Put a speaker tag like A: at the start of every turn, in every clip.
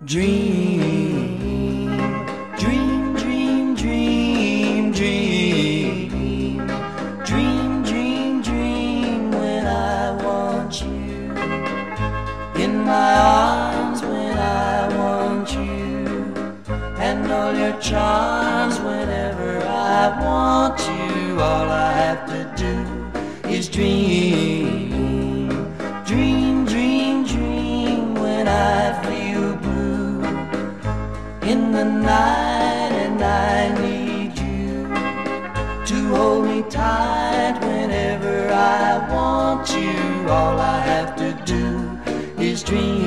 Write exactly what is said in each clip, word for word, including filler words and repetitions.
A: Dream, dream, dream, dream, dream, dream, dream, dream when I want you in my arms, when I want you, and all your charms whenever I want you. All I have to do is dream, dream, dream, dream when I feel blue in the night and I need you to hold me tight whenever I want you. All I have to do is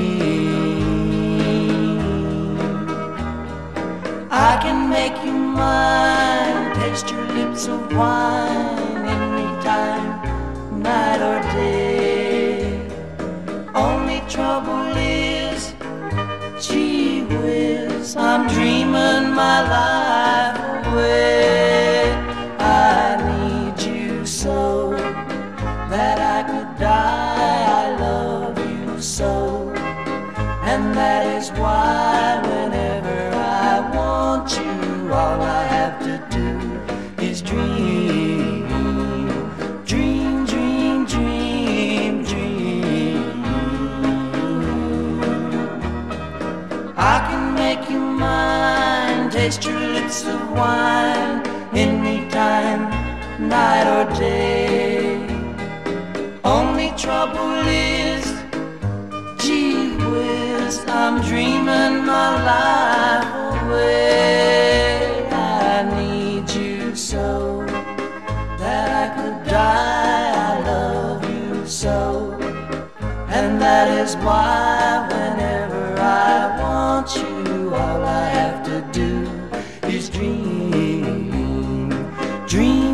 A: dream. I can make you mine, taste your lips of wine anytime, night or day. Only trouble is, gee whiz, I'm dreaming my life away. I need you so that I could die. I love you so, and that is why whenever I want you, all I have to do is dream, dream, dream, dream, dream. I can make you mine, taste your lips of wine anytime, night or day. Only trouble is, gee whiz, I'm dreaming my life away. I need you so that I could die. I love you so, and that is why whenever I want you, all I have to do is dream, dream.